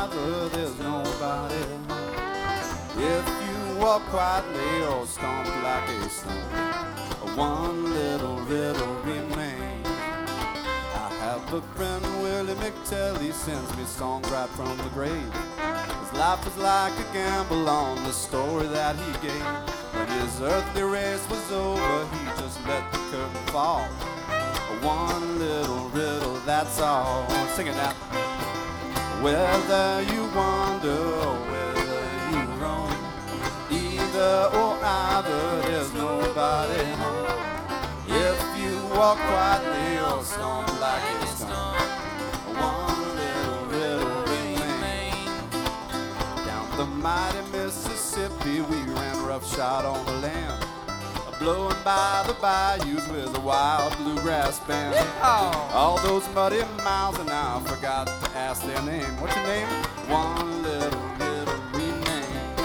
either, there's nobody home. If you walk quietly or stomp like a stone, one little riddle remains. I have a friend, Willie McTell, he sends me songs right from the grave. His life was like a gamble on the story that he gave. When his earthly race was over, he just let the curtain fall. One little riddle, that's all. Sing it now. Whether you wander or whether you roam, either or either, there's nobody home. If you walk quietly or stomp like a stone, one little riddle remains. Down the mighty Mississippi, we ran roughshod on the land, blowing by the bayous with a wild bluegrass band. All those muddy miles, and I forgot to ask their name. What's your name? One little riddle remains.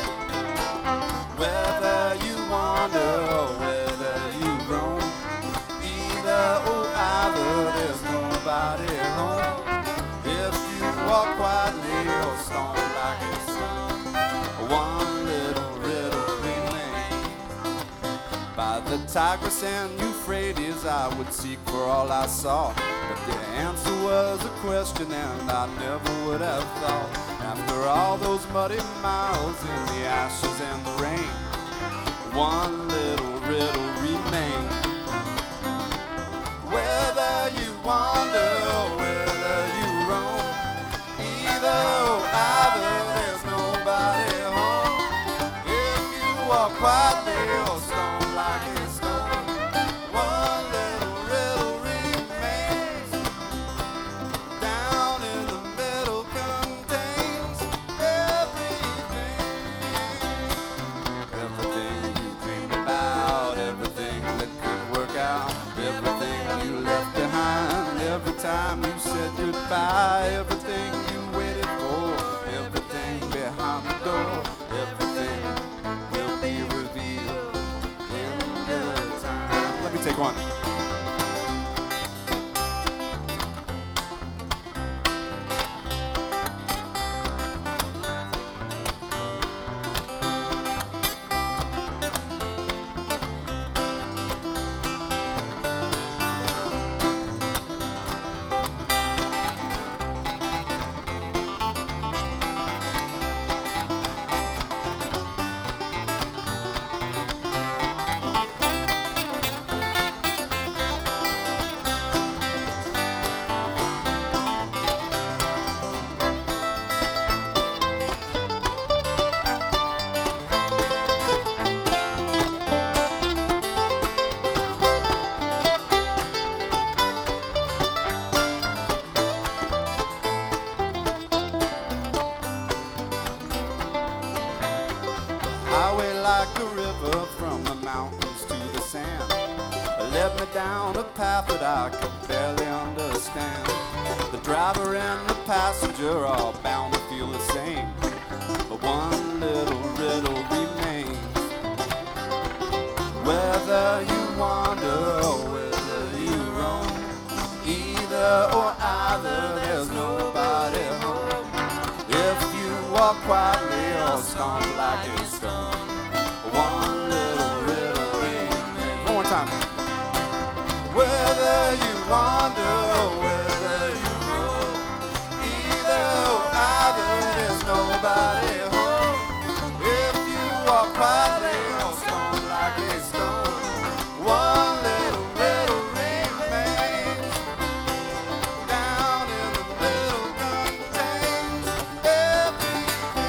Whether you wander or whether you roam, either or either, there's nobody home. If you walk quietly or stomp like a stone, one little riddle remains. By the Tigris and Euphrates I would seek for all I saw, but the answer was a question and I never would have thought. After all those muddy miles in the ashes and the rain, one little riddle remains. Whether you wander or whether you roam, either or either, there's nobody home. If you walk quietly or stomp like a stone, one little riddle remains. Down in the middle contains everything. Everything you dreamed about, everything that could work out, everything you left behind, every time you said goodbye, everything you waited for, everything behind the door, everything will be revealed in good time. Let me take one. Highway like a river from the mountains to the sand led me down a path that I could barely understand. The driver and the passenger are bound to feel the same, but one little riddle remains. Whether you wander or whether you roam, either or either, there's nobody home. If you walk quietly or stomp like a stone, one little riddle remains. One more time. Whether you wander or whether you roam, either or either, there's nobody home. If you walk quietly or stomp like a stone, one little riddle remains. Down in the middle contains everything.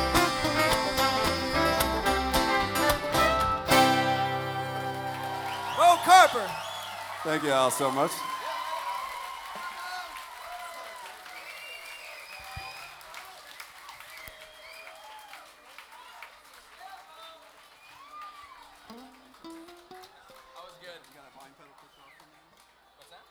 Bo Carper. Thank you all so much. That was good. You got a volume pedal clicked off for me? What's that?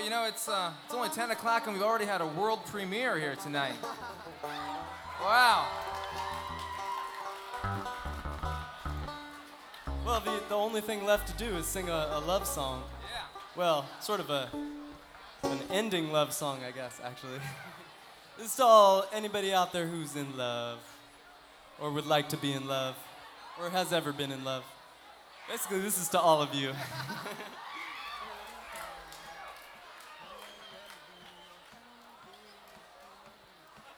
you know, it's only 10 o'clock and we've already had a world premiere here tonight. Wow. Well, the only thing left to do is sing a love song. Yeah. Well, sort of an ending love song, I guess, actually. This is to all anybody out there who's in love, or would like to be in love, or has ever been in love. Basically, this is to all of you.